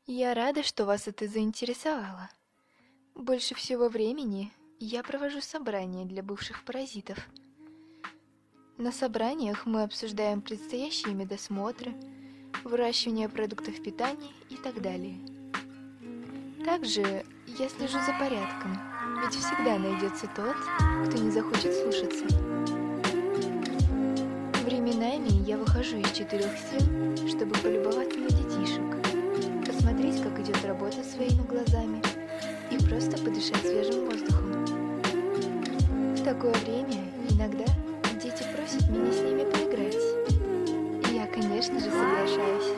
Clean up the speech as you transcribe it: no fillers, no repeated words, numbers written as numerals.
Я рада, что вас это заинтересовало. Больше всего времени я провожу собрания для бывших паразитов. На собраниях мы обсуждаем предстоящие медосмотры, выращивание продуктов питания и так далее. Также я слежу за порядком, ведь всегда найдется тот, кто не захочет слушаться. Временами я выхожу из 4 сил, чтобы полюбоваться на детишек, посмотреть, как идет работа своими глазами и просто подышать свежим воздухом. В такое время иногда дети просят меня с ними поиграть. И я, конечно же, соглашаюсь.